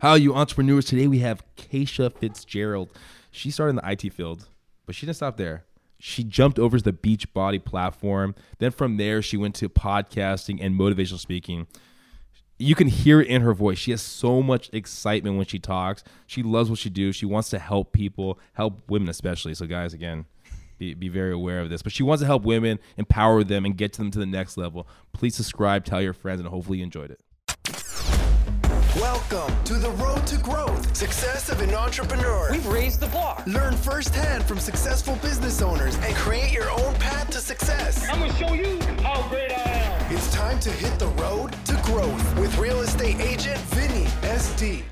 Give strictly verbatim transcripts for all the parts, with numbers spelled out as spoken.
How you entrepreneurs? Today we have Keisha Fitzgerald. She started in the I T field, but she didn't stop there. She jumped over to the Beachbody platform. Then from there, she went to podcasting and motivational speaking. You can hear it in her voice. She has so much excitement when she talks. She loves what she does. She wants to help people, help women especially. So guys, again, be, be very aware of this. But she wants to help women, empower them, and get them to the next level. Please subscribe, tell your friends, and hopefully you enjoyed it. Welcome to the road to growth, success of an entrepreneur. We've raised the bar. Learn firsthand from successful business owners and create your own path to success. I'm going to show you how great I am. It's time to hit the road to growth with real estate agent Vinny S D.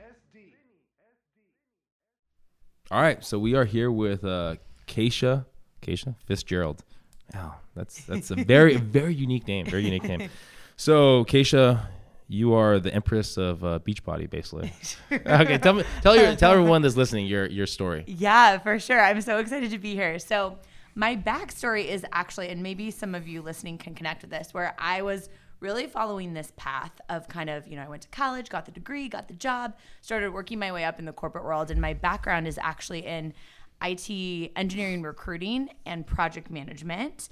All right, so we are here with uh, Keisha, Keisha Fitzgerald. Wow, that's that's a very very unique name, very unique name. So Keisha, you are the empress of uh, Beachbody, basically. Okay, tell me, tell your, tell everyone that's listening your your story. Yeah, for sure. I'm so excited to be here. So my backstory is actually, and maybe some of you listening can connect with this, where I was really following this path of kind of, you know, I went to college, got the degree, got the job, started working my way up in the corporate world, and my background is actually in I T engineering, recruiting, and project management.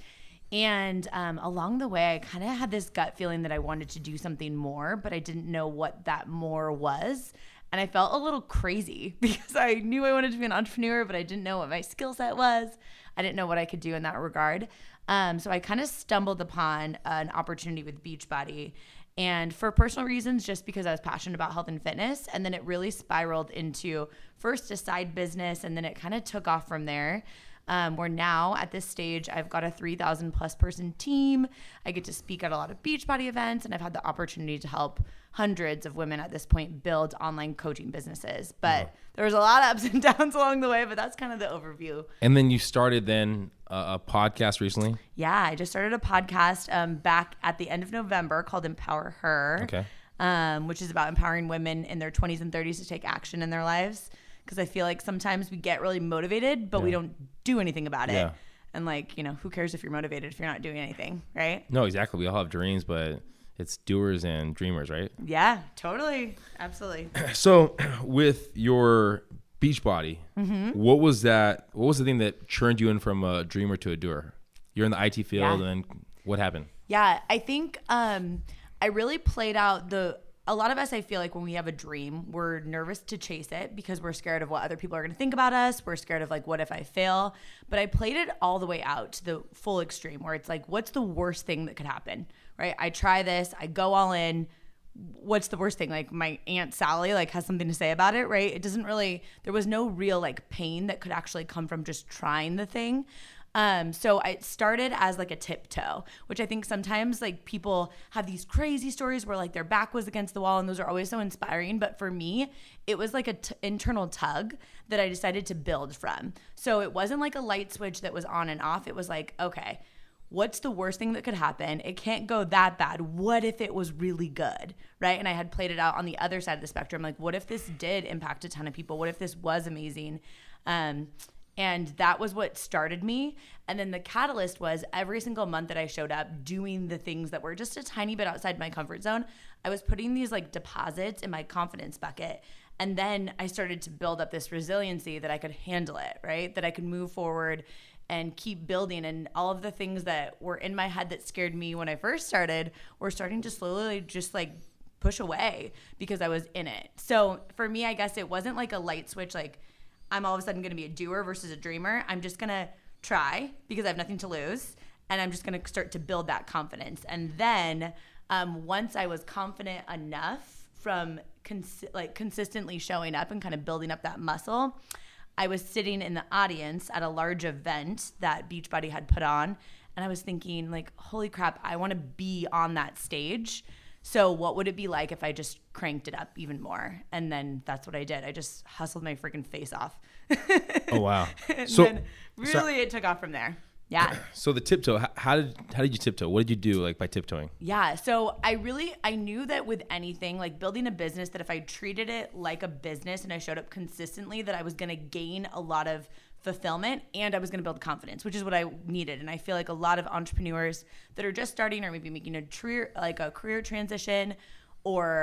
And um, along the way, I kind of had this gut feeling that I wanted to do something more, but I didn't know what that more was. And I felt a little crazy because I knew I wanted to be an entrepreneur, but I didn't know what my skill set was. I didn't know what I could do in that regard. Um, so I kind of stumbled upon an opportunity with Beachbody. And for personal reasons, just because I was passionate about health and fitness. And then it really spiraled into first a side business, and then it kind of took off from there. Um, where now at this stage, I've got a three thousand plus person team. I get to speak at a lot of Beachbody events, and I've had the opportunity to help hundreds of women at this point build online coaching businesses. But wow. There was a lot of ups and downs along the way, but that's kind of the overview. And then you started then a, a podcast recently? Yeah, I just started a podcast um, back at the end of November called Empower Her, okay. um, which is about empowering women in their twenties and thirties to take action in their lives. Because I feel like sometimes we get really motivated, but yeah. we don't do anything about it. Yeah. And like, you know, who cares if you're motivated if you're not doing anything, right? No, exactly. We all have dreams, but it's doers and dreamers, right? Yeah, totally. Absolutely. So with your Beachbody, mm-hmm. what was that? What was the thing that churned you in from a dreamer to a doer? You're in the I T field, yeah. and what happened? Yeah, I think um, I really played out the... A lot of us, I feel like when we have a dream, we're nervous to chase it because we're scared of what other people are going to think about us. We're scared of like, what if I fail? But I played it all the way out to the full extreme where it's like, what's the worst thing that could happen, right? I try this, I go all in. What's the worst thing? Like my Aunt Sally like has something to say about it, right? It doesn't really, there was no real like pain that could actually come from just trying the thing. Um, so I started as like a tiptoe, which I think sometimes like people have these crazy stories where like their back was against the wall, and those are always so inspiring. But for me, it was like a t- internal tug that I decided to build from. So it wasn't like a light switch that was on and off. It was like, okay, what's the worst thing that could happen? It can't go that bad. What if it was really good, right? And I had played it out on the other side of the spectrum. Like, what if this did impact a ton of people? What if this was amazing? Um, And that was what started me. And then the catalyst was every single month that I showed up doing the things that were just a tiny bit outside my comfort zone, I was putting these like deposits in my confidence bucket. And then I started to build up this resiliency that I could handle it, right? That I could move forward and keep building. And all of the things that were in my head that scared me when I first started were starting to slowly just like push away because I was in it. So for me, I guess it wasn't like a light switch, like I'm all of a sudden going to be a doer versus a dreamer. I'm just going to try because I have nothing to lose. And I'm just going to start to build that confidence. And then um, once I was confident enough from cons- like consistently showing up and kind of building up that muscle, I was sitting in the audience at a large event that Beachbody had put on. And I was thinking like, holy crap, I want to be on that stage. So what would it be like if I just cranked it up even more? And then that's what I did. I just hustled my freaking face off. Oh, wow. and so then really so, it took off from there. Yeah. So the tiptoe, how, how did how did you tiptoe? What did you do like by tiptoeing? Yeah. So I really, I knew that with anything, like building a business, that if I treated it like a business and I showed up consistently, that I was going to gain a lot of fulfillment and I was going to build confidence, which is what I needed. And I feel like a lot of entrepreneurs that are just starting or maybe making a career, like a career transition or, you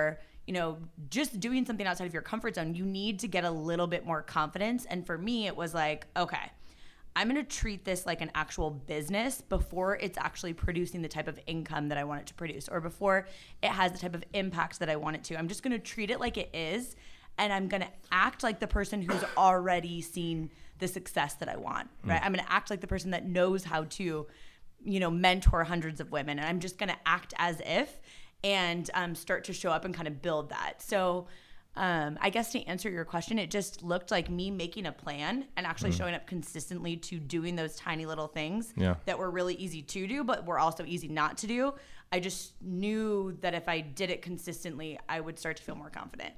you know, just doing something outside of your comfort zone, you need to get a little bit more confidence. And for me, it was like, okay, I'm going to treat this like an actual business before it's actually producing the type of income that I want it to produce, or before it has the type of impact that I want it to. I'm just going to treat it like it is, and I'm going to act like the person who's already seen the success that I want, right? Mm. I'm going to act like the person that knows how to, you know, mentor hundreds of women, and I'm just going to act as if and um, start to show up and kind of build that. So um, I guess to answer your question, it just looked like me making a plan and actually mm. showing up consistently to doing those tiny little things yeah. that were really easy to do, but were also easy not to do. I just knew that if I did it consistently, I would start to feel more confident.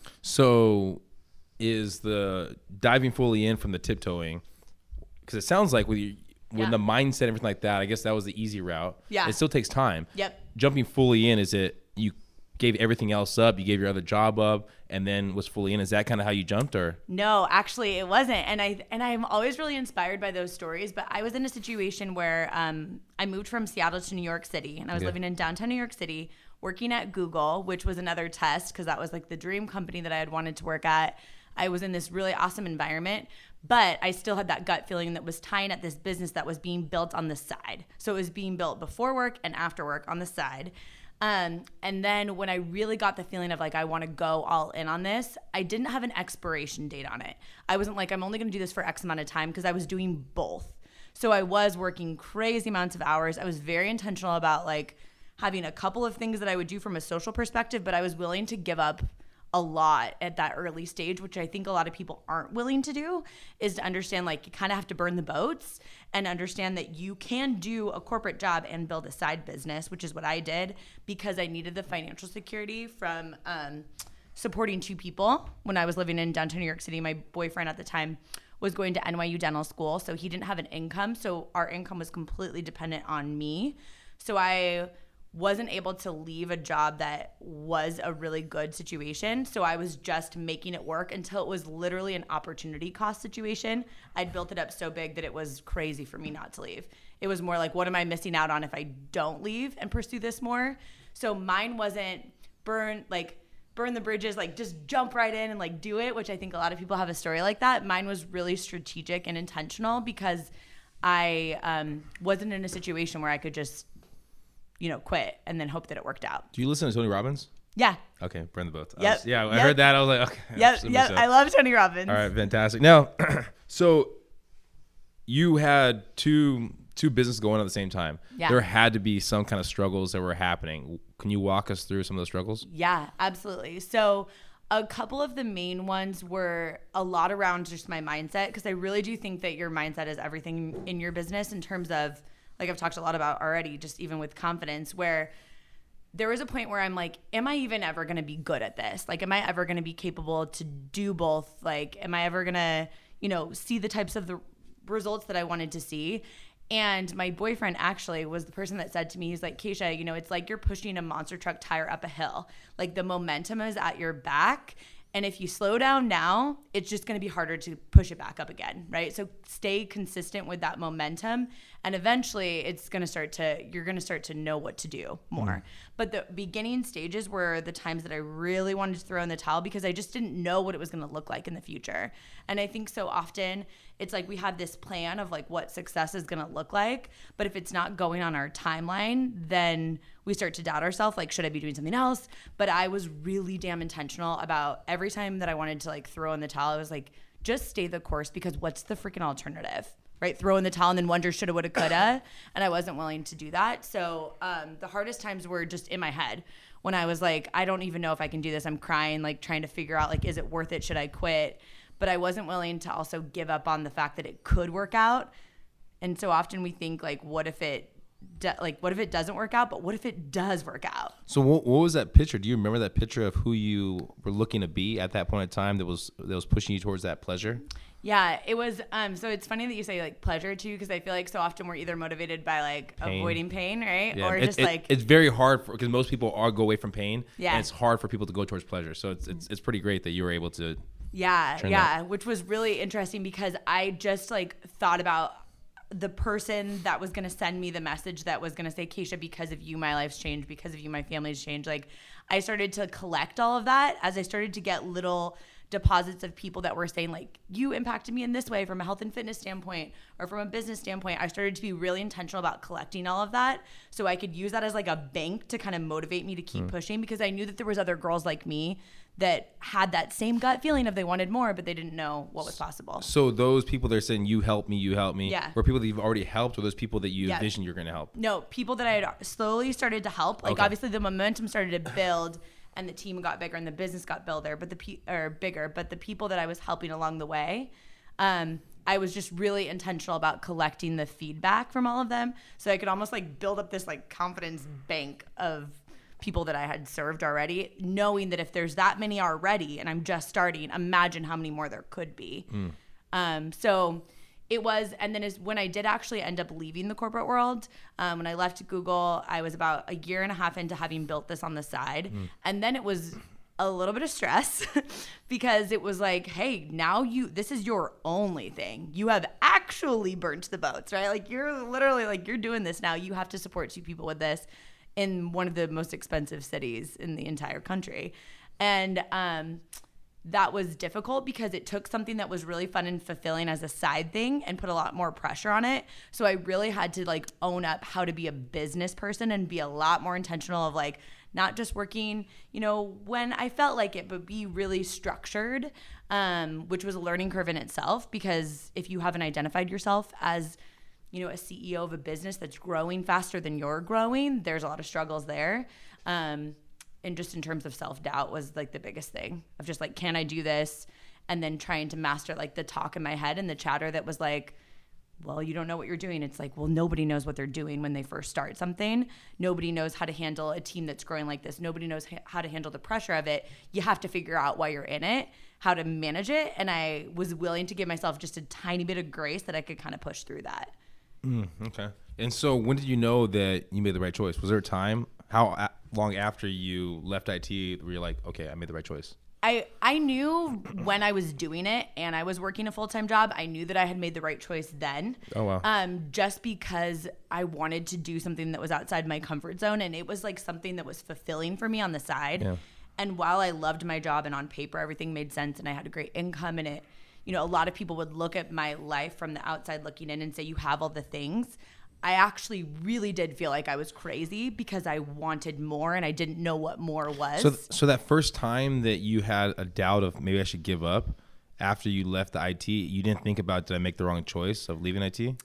So is the diving fully in from the tiptoeing, because it sounds like with you, when yeah. the mindset and everything like that, I guess that was the easy route. Yeah. It still takes time. Yep. Jumping fully in, is it you gave everything else up, you gave your other job up, and then was fully in? Is that kind of how you jumped, or? No, actually it wasn't. And I and I'm always really inspired by those stories, but I was in a situation where um, I moved from Seattle to New York City, and I was yeah. living in downtown New York City, working at Google, which was another test because that was like the dream company that I had wanted to work at. I was in this really awesome environment, but I still had that gut feeling that was tying at this business that was being built on the side. So it was being built before work and after work on the side. Um, and then when I really got the feeling of like, I want to go all in on this, I didn't have an expiration date on it. I wasn't like, I'm only going to do this for X amount of time, because I was doing both. So I was working crazy amounts of hours. I was very intentional about like having a couple of things that I would do from a social perspective, but I was willing to give up a lot at that early stage, which I think a lot of people aren't willing to do, is to understand like you kind of have to burn the boats and understand that you can do a corporate job and build a side business, which is what I did because I needed the financial security from um, supporting two people. When I was living in downtown New York City, my boyfriend at the time was going to N Y U dental school, so he didn't have an income. So our income was completely dependent on me. So I wasn't able to leave a job that was a really good situation. So I was just making it work until it was literally an opportunity cost situation. I'd built it up so big that it was crazy for me not to leave. It was more like, what am I missing out on if I don't leave and pursue this more? So mine wasn't burn, like burn the bridges, like just jump right in and like do it, which I think a lot of people have a story like that. Mine was really strategic and intentional because I um, wasn't in a situation where I could just, you know, quit and then hope that it worked out. Do you listen to Tony Robbins? Yeah. Okay, burn the boats. Yep. I was, yeah, I yep. heard that. I was like, okay. Yep, yep. I love Tony Robbins. All right, fantastic. Now, so you had two two businesses going on at the same time. Yeah. There had to be some kind of struggles that were happening. Can you walk us through some of those struggles? Yeah, absolutely. So a couple of the main ones were a lot around just my mindset, because I really do think that your mindset is everything in your business in terms of, like I've talked a lot about already, just even with confidence, where there was a point where I'm like, am I even ever going to be good at this? Like, am I ever going to be capable to do both? Like, am I ever going to, you know, see the types of the results that I wanted to see? And my boyfriend actually was the person that said to me, he's like, Keisha, you know, it's like you're pushing a monster truck tire up a hill. Like the momentum is at your back. And if you slow down now, it's just going to be harder to push it back up again, right? So stay consistent with that momentum, and eventually it's going to start to, you're going to start to know what to do more. Mm. But the beginning stages were the times that I really wanted to throw in the towel because I just didn't know what it was going to look like in the future. And I think so often it's like we have this plan of like what success is going to look like, but if it's not going on our timeline, then we start to doubt ourselves, like, should I be doing something else? But I was really damn intentional about every time that I wanted to like throw in the towel, I was like, just stay the course, because what's the freaking alternative, right? Throw in the towel and then wonder shoulda, woulda, coulda. And I wasn't willing to do that. So um, the hardest times were just in my head when I was like, I don't even know if I can do this. I'm crying, like trying to figure out, like, is it worth it? Should I quit? But I wasn't willing to also give up on the fact that it could work out. And so often we think like, what if it, Do, like what if it doesn't work out, but what if it does work out? So what, what was that picture? Do you remember that picture of who you were looking to be at that point in time that was that was pushing you towards that pleasure? Yeah, it was. Um, so it's funny that you say like pleasure too, because I feel like so often we're either motivated by like pain. avoiding pain, right? Yeah. Or it, just it, like it's very hard because most people are go away from pain. Yeah, and it's hard for people to go towards pleasure. So it's it's it's pretty great that you were able to. Yeah, yeah, that. Which was really interesting because I just like thought about the person that was going to send me the message that was going to say, Keisha, because of you, my life's changed. Because of you, my family's changed. Like, I started to collect all of that as I started to get little deposits of people that were saying like, you impacted me in this way from a health and fitness standpoint or from a business standpoint. I started to be really intentional about collecting all of that so I could use that as like a bank to kind of motivate me to keep mm. pushing, because I knew that there was other girls like me that had that same gut feeling of they wanted more, but they didn't know what was possible. So those people that are saying, you help me, you help me, yeah. were people that you've already helped, or those people that you yeah. envisioned you're going to help? No, people that I had slowly started to help. Like okay. obviously the momentum started to build and the team got bigger and the business got builder, but the pe- or bigger, but the people that I was helping along the way, um, I was just really intentional about collecting the feedback from all of them, so I could almost like build up this like confidence bank of people that I had served already, knowing that if there's that many already and I'm just starting, imagine how many more there could be. Mm. Um, so it was, and then is when I did actually end up leaving the corporate world, um, when I left Google, I was about a year and a half into having built this on the side. Mm. And then it was a little bit of stress because it was like, hey, now you, this is your only thing. You have actually burnt the boats, right? Like you're literally like, you're doing this now. You have to support two people with this in one of the most expensive cities in the entire country. And, um, that was difficult because it took something that was really fun and fulfilling as a side thing and put a lot more pressure on it. So I really had to like own up how to be a business person and be a lot more intentional of like not just working, you know, when I felt like it, but be really structured, um, which was a learning curve in itself, because if you haven't identified yourself as, you know, a C E O of a business that's growing faster than you're growing, there's a lot of struggles there. Um, And just in terms of self-doubt was like the biggest thing of just like, can I do this? And then trying to master like the talk in my head and the chatter that was like, well, you don't know what you're doing. It's like, well, nobody knows what they're doing when they first start something. Nobody knows how to handle a team that's growing like this. Nobody knows ha- how to handle the pressure of it. You have to figure out while you're in it, how to manage it. And I was willing to give myself just a tiny bit of grace that I could kind of push through that. Mm, okay. And so when did you know that you made the right choice? Was there a time? How a- long after you left I T were you like, okay, I made the right choice? I, I knew when I was doing it and I was working a full-time job, I knew that I had made the right choice then. Oh, wow. Um, just because I wanted to do something that was outside my comfort zone, and it was like something that was fulfilling for me on the side. Yeah. And while I loved my job and on paper everything made sense and I had a great income in it, you know, a lot of people would look at my life from the outside looking in and say, you have all the things. I actually really did feel like I was crazy because I wanted more and I didn't know what more was. So, so that first time that you had a doubt of maybe I should give up after you left the I T, you didn't think about, did I make the wrong choice of leaving I T?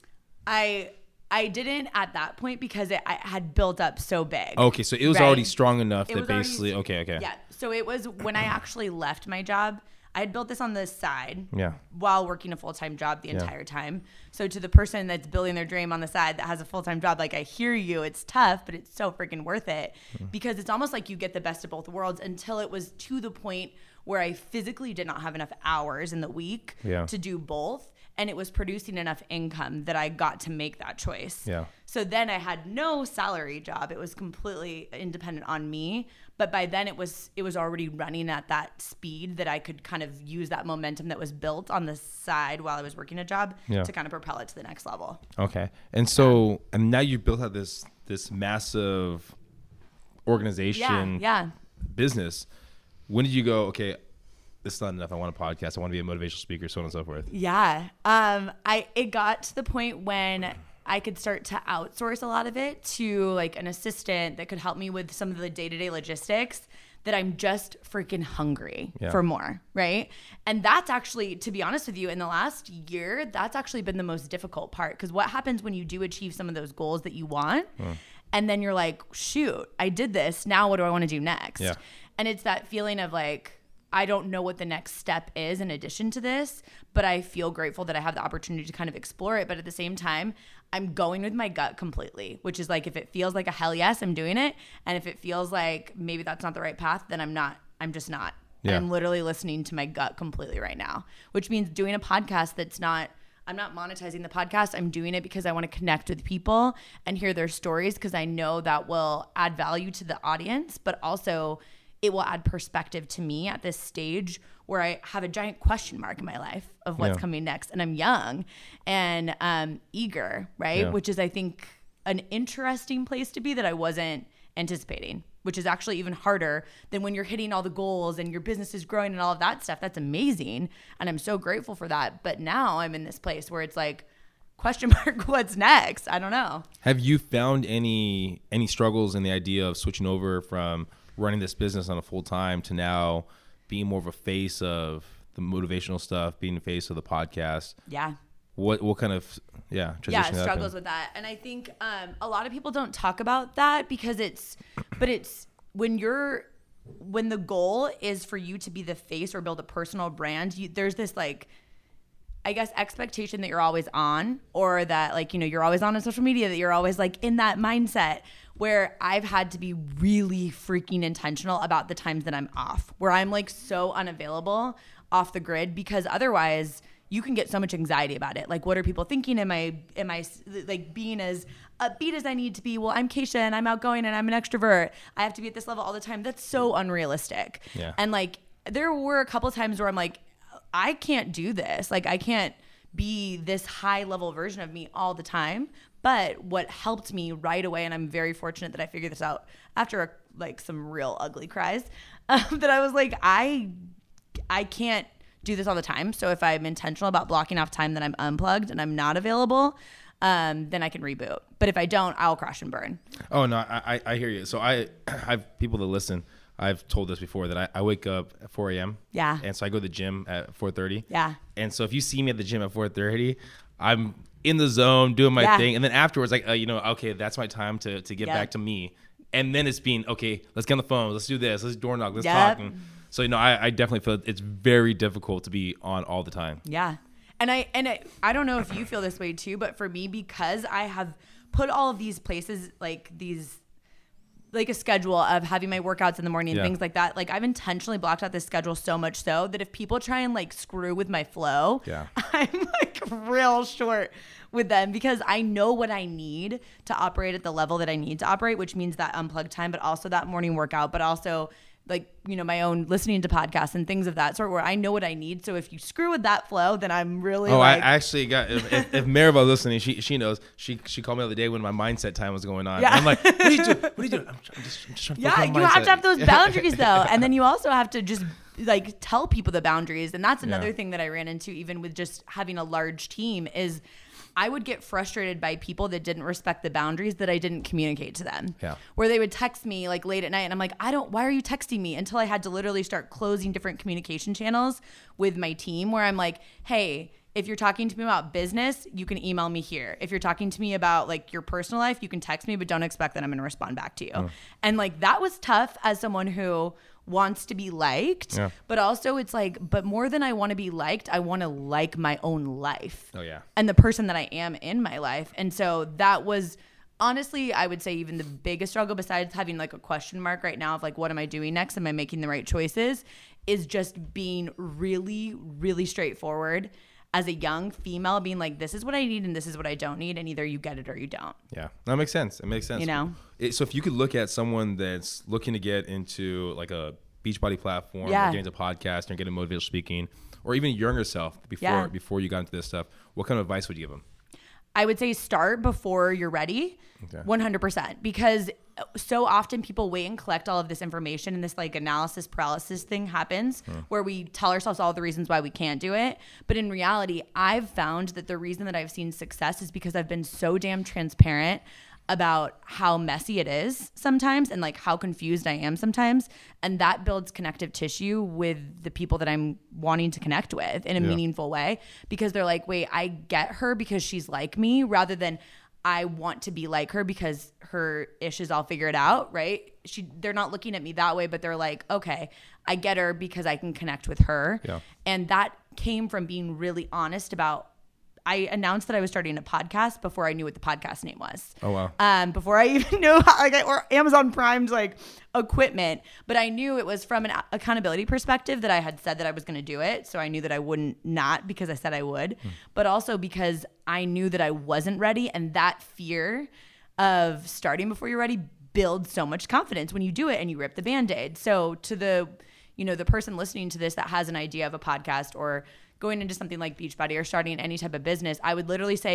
I I didn't at that point because it I had built up so big. Okay, so it was right? already strong enough it that basically, already, okay, okay. Yeah, so it was when I actually left my job, I had built this on the side yeah. while working a full-time job the yeah. entire time. So to the person that's building their dream on the side that has a full-time job, like I hear you, it's tough, but it's so freaking worth it mm-hmm. because it's almost like you get the best of both worlds until it was to the point where I physically did not have enough hours in the week yeah. to do both. And it was producing enough income that I got to make that choice. Yeah. So then I had no salary job. It was completely independent on me. But by then it was it was already running at that speed that I could kind of use that momentum that was built on the side while I was working a job yeah. to kind of propel it to the next level. Okay. And so yeah. and now you've built out this this massive organization yeah, yeah. business. When did you go, okay, this is not enough. I want a podcast. I want to be a motivational speaker, so on and so forth. Yeah. Um, I it got to the point when I could start to outsource a lot of it to like an assistant that could help me with some of the day-to-day logistics, that I'm just freaking hungry yeah. for more, right? And that's actually, to be honest with you, in the last year, that's actually been the most difficult part, because what happens when you do achieve some of those goals that you want, mm. and then you're like, shoot, I did this. Now what do I want to do next? Yeah. And it's that feeling of like, I don't know what the next step is in addition to this, but I feel grateful that I have the opportunity to kind of explore it. But at the same time, I'm going with my gut completely, which is like, if it feels like a hell yes, I'm doing it. And if it feels like maybe that's not the right path, then I'm not, I'm just not. Yeah. And I'm literally listening to my gut completely right now, which means doing a podcast that's not, I'm not monetizing the podcast. I'm doing it because I want to connect with people and hear their stories, because I know that will add value to the audience, but also it will add perspective to me at this stage where I have a giant question mark in my life of what's yeah. coming next. And I'm young and um, eager, right? Yeah. Which is, I think, an interesting place to be that I wasn't anticipating. which is actually even harder than when you're hitting all the goals and your business is growing and all of that stuff. That's amazing. And I'm so grateful for that. But now I'm in this place where it's like, question mark, what's next? I don't know. Have you found any any struggles in the idea of switching over from running this business on a full time to now being more of a face of the motivational stuff, being the face of the podcast? Yeah. What what kind of yeah yeah struggles with that? And I think um, a lot of people don't talk about that because it's, but it's when you're when the goal is for you to be the face or build a personal brand. You, there's this like, I guess, expectation that you're always on, or that like, you know, you're always on on social media, that you're always like in that mindset, where I've had to be really freaking intentional about the times that I'm off, where I'm like so unavailable off the grid, because otherwise you can get so much anxiety about it. Like, what are people thinking? Am I, am I like being as upbeat as I need to be? Well, I'm Keisha and I'm outgoing and I'm an extrovert. I have to be at this level all the time. That's so unrealistic. Yeah. And like, there were a couple times where I'm like, I can't do this. Like, I can't be this high level version of me all the time. But what helped me right away, and I'm very fortunate that I figured this out after a, like some real ugly cries, um, that I was like, I, I can't do this all the time. So if I'm intentional about blocking off time that I'm unplugged and I'm not available, um, then I can reboot. But if I don't, I'll crash and burn. Oh no, I I hear you. So I I have people that listen. I've told this before that I, I wake up at four a.m. Yeah. And so I go to the gym at four thirty. Yeah. And so if you see me at the gym at four thirty, I'm in the zone doing my yeah. thing. And then afterwards, like, uh, you know, okay, that's my time to, to get yep. back to me. And then it's being, okay, let's get on the phone. Let's do this. Let's door knock. Let's yep. talk. And so, you know, I, I definitely feel it's very difficult to be on all the time. Yeah. And I, and I, I don't know if you feel this way too, but for me, because I have put all of these places, like these, like a schedule of having my workouts in the morning and yeah. things like that. Like, I've intentionally blocked out this schedule so much so that if people try and like screw with my flow, yeah. I'm like real short with them, because I know what I need to operate at the level that I need to operate, which means that unplugged time, but also that morning workout, but also like, you know, my own listening to podcasts and things of that sort, where I know what I need. So if you screw with that flow, then I'm really oh, like, I actually got, if, if, if Maribel's listening, she she knows, she she called me the other day when my mindset time was going on. Yeah. And I'm like, what are you doing? What are you doing? I'm, I'm, just, I'm just trying to yeah, focus on you mindset. have to have those boundaries though. And then you also have to just like tell people the boundaries. And that's another yeah. thing that I ran into even with just having a large team is I would get frustrated by people that didn't respect the boundaries that I didn't communicate to them. Yeah. Where they would text me like late at night and I'm like, I don't, why are you texting me? Until I had to literally start closing different communication channels with my team, where I'm like, hey, if you're talking to me about business, you can email me here. If you're talking to me about like your personal life, you can text me, but don't expect that I'm going to respond back to you. Mm. And like, that was tough as someone who wants to be liked, yeah. but also it's like, but more than I want to be liked, I want to like my own life. Oh yeah. And the person that I am in my life. And so that was honestly, I would say even the biggest struggle, besides having like a question mark right now of like, what am I doing next? Am I making the right choices? Is just being really, really straightforward as a young female, being like, this is what I need and this is what I don't need. And either you get it or you don't. Yeah, that makes sense. It makes sense. You know? It, so if you could look at someone that's looking to get into like a Beachbody platform, yeah. or get into podcasting or get into motivational speaking, or even younger self before yeah. before you got into this stuff, what kind of advice would you give them? I would say start before you're ready, okay. one hundred percent. Because so often people wait and collect all of this information, and this like analysis paralysis thing happens hmm. where we tell ourselves all the reasons why we can't do it. But in reality, I've found that the reason that I've seen success is because I've been so damn transparent about how messy it is sometimes and like how confused I am sometimes. And that builds connective tissue with the people that I'm wanting to connect with in a yeah. meaningful way, because they're like, wait, I get her because she's like me, rather than I want to be like her because her ish is all figured out, right? She, they're not looking at me that way, but they're like, okay, I get her because I can connect with her. Yeah. And that came from being really honest about, I announced that I was starting a podcast before I knew what the podcast name was. Oh, wow. Um, before I even knew how, like, or Amazon Prime's like equipment, but I knew it was from an accountability perspective that I had said that I was going to do it. So I knew that I wouldn't not because I said I would, hmm. but also because I knew that I wasn't ready. And that fear of starting before you're ready builds so much confidence when you do it and you rip the Band-Aid. So to the, you know, the person listening to this that has an idea of a podcast or going into something like Beachbody or starting any type of business, I would literally say,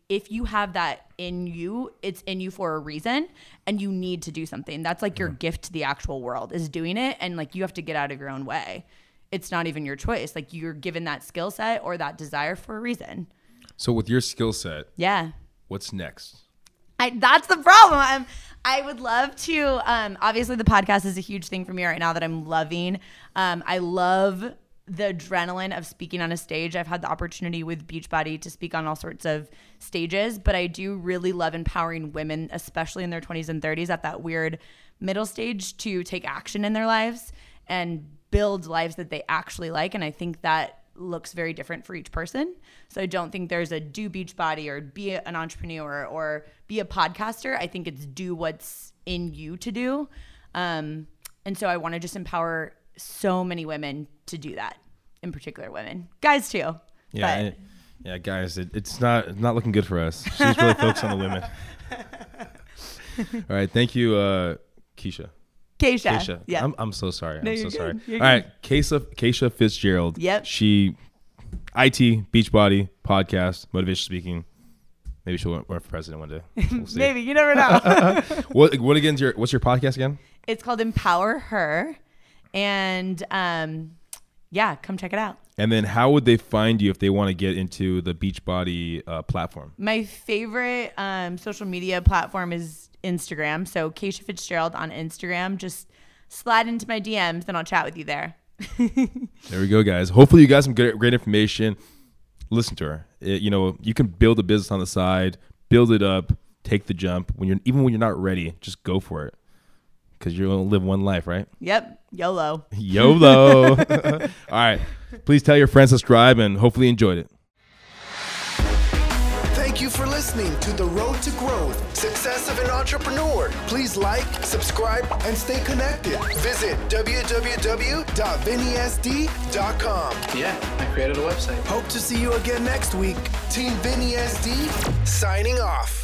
if you have that in you, it's in you for a reason, and you need to do something. That's like your gift to the actual world, is doing it. And like, you have to get out of your own way. It's not even your choice. Like, you're given that skill set or that desire for a reason. So with your skill set, yeah, what's next? I, that's the problem. I'm, I would love to, um, obviously the podcast is a huge thing for me right now that I'm loving. Um, I love the adrenaline of speaking on a stage. I've had the opportunity with Beachbody to speak on all sorts of stages, but I do really love empowering women, especially in their twenties and thirties, at that weird middle stage, to take action in their lives and build lives that they actually like. And I think that looks very different for each person. So I don't think there's a do Beachbody or be an entrepreneur or be a podcaster. I think it's do what's in you to do. Um, and so I want to just empower so many women to do that, in particular women, guys too. Yeah, it, yeah, guys, it, it's not not looking good for us. She's really focused on the women. All right, thank you, uh, Keisha. Keisha. Keisha. Yeah. I'm, I'm so sorry. No, I'm so you're sorry. good. You're All right, Keisha, Keisha Fitzgerald. Yep. She, I T, Beachbody, podcast, motivation speaking. Maybe she'll run for president one day. We'll see. Maybe, you never know. what what again? Your what's your podcast again? It's called Empower Her, and um, yeah, come check it out. And then how would they find you if they want to get into the Beachbody uh, platform? My favorite um, social media platform is Instagram. So Keisha Fitzgerald on Instagram. Just slide into my D Ms, and I'll chat with you there. There we go, guys. Hopefully you got some great, great information. Listen to her. It, you know, you can build a business on the side, build it up, take the jump. When you're even when you're not ready, just go for it. Because you're going to live one life, right? Yep. YOLO. YOLO. All right. Please tell your friends, subscribe, and hopefully you enjoyed it. Thank you for listening to The Road to Growth, Success of an Entrepreneur. Please like, subscribe, and stay connected. Visit w w w dot vinny s d dot com. Yeah, I created a website. Hope to see you again next week. Team Vinny S D, signing off.